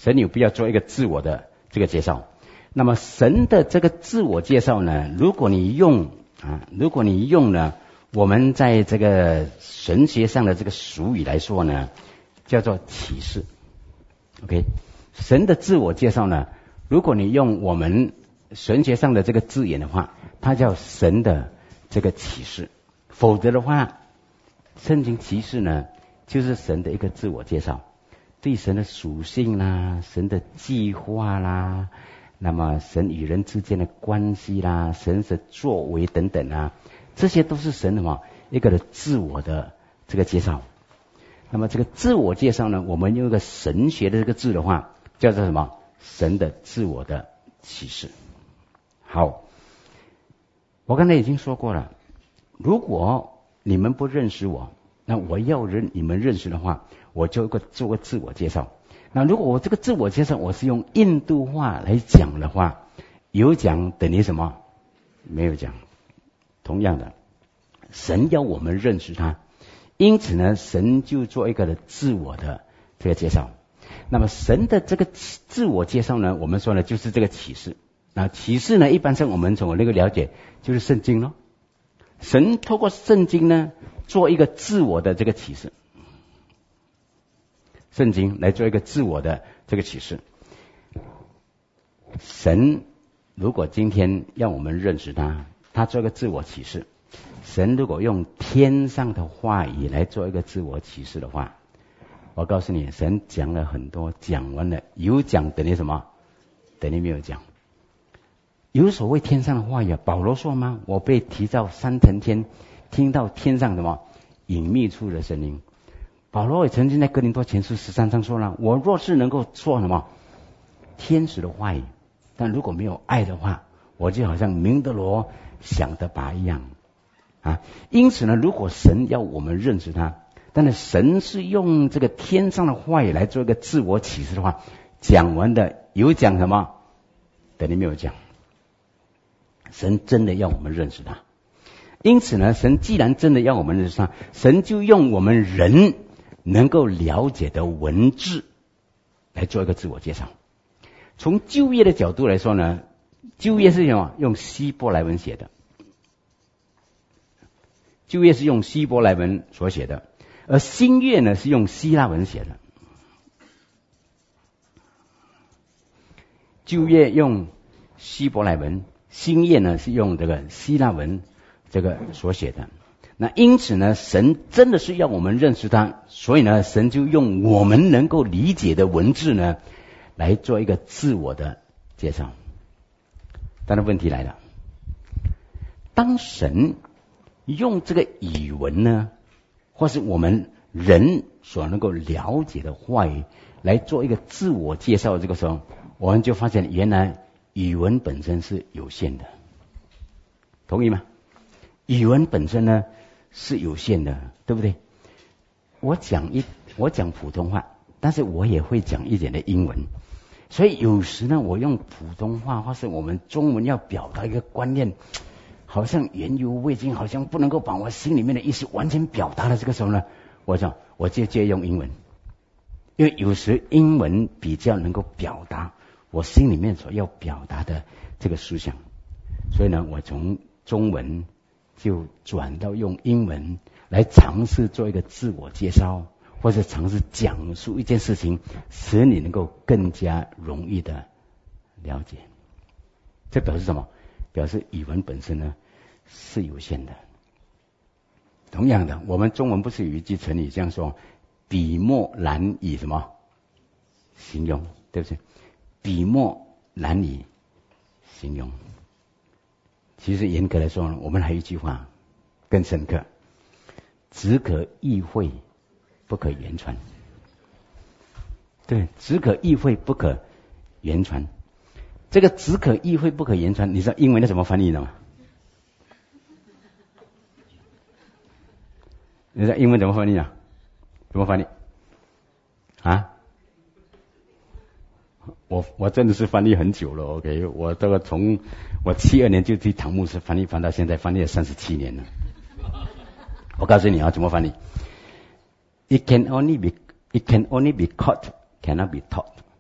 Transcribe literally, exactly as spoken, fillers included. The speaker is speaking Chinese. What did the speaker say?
神有必要做一个自我的这个介绍。那么神的这个自我介绍呢，如果你用啊，如果你用呢，我们在这个神学上的这个俗语来说呢，叫做启示。OK， 神的自我介绍呢，如果你用我们神学上的这个字眼的话，它叫神的这个启示。否则的话，圣经启示呢，就是神的一个自我介绍，对神的属性啦，神的计划啦，那么神与人之间的关系啦，神的作为等等啊，这些都是神的嘛一个的自我的这个介绍。那么这个自我介绍呢，我们用一个神学的这个字的话，叫做什么？神的自我的启示。好，我刚才已经说过了，如果你们不认识我，那我要认你们认识的话，我就个做个自我介绍。那如果我这个自我介绍我是用印度话来讲的话，有讲等于什么？没有讲。同样的，神要我们认识他，因此呢，神就做一个的自我的这个介绍。那么神的这个自我介绍呢，我们说呢就是这个启示。那启示呢，一般上我们从那个了解就是圣经咯。神透过圣经呢，做一个自我的这个启示。圣经来做一个自我的这个启示。神如果今天让我们认识他，他做一个自我启示。神如果用天上的话语来做一个自我启示的话，我告诉你，神讲了很多，讲完了，有讲等于什么？等于没有讲。有所谓天上的话语，保罗说吗？我被提到三层天，听到天上什么隐秘处的声音。保罗也曾经在哥林多前书十三章说了，我若是能够说什么天使的话语，但如果没有爱的话，我就好像明德罗想得拔一样啊。因此呢，如果神要我们认识他，但是神是用这个天上的话语来做一个自我启示的话，讲完的有讲什么等于没有讲。神真的要我们认识他，因此呢，神既然真的要我们认识他，神就用我们人能够了解的文字来做一个自我介绍。从旧约的角度来说呢，旧约是什么？用希伯来文写的，旧约是用希伯来文所写的，而新约呢是用希腊文写的。旧约用希伯来文，新约呢是用这个希腊文这个所写的。那因此呢，神真的是要我们认识他，所以呢，神就用我们能够理解的文字呢来做一个自我的介绍。但是问题来了，当神用这个语文呢，或是我们人所能够了解的话语来做一个自我介绍的这个时候，我们就发现原来语文本身是有限的，同意吗？语文本身呢是有限的，对不对？我讲一我讲普通话，但是我也会讲一点的英文，所以有时呢，我用普通话或是我们中文要表达一个观念，好像言犹未尽，好像不能够把我心里面的意思完全表达的这个时候呢，我想我就借用英文，因为有时英文比较能够表达我心里面所要表达的这个思想，所以呢，我从中文就转到用英文来尝试做一个自我介绍，或者尝试讲述一件事情，使你能够更加容易的了解。这表示什么？表示语文本身呢是有限的。同样的，我们中文不是有一句成语这样说，笔墨难以什么形容，对不对？笔墨难以形容。其实严格来说呢，我们还有一句话更深刻，只可意会不可言传。对，只可意会不可言传。这个只可意会不可言传，你知道英文的怎么翻译的吗？你知道英文怎么翻译啊？怎么翻译啊？我我真的是翻译很久了 ，OK， 我这个从我七二年就去唐牧师翻译，翻到现在翻译了三十七年了。我告诉你啊，怎么翻译 ？It can only be, it can only be caught, cannot be taught。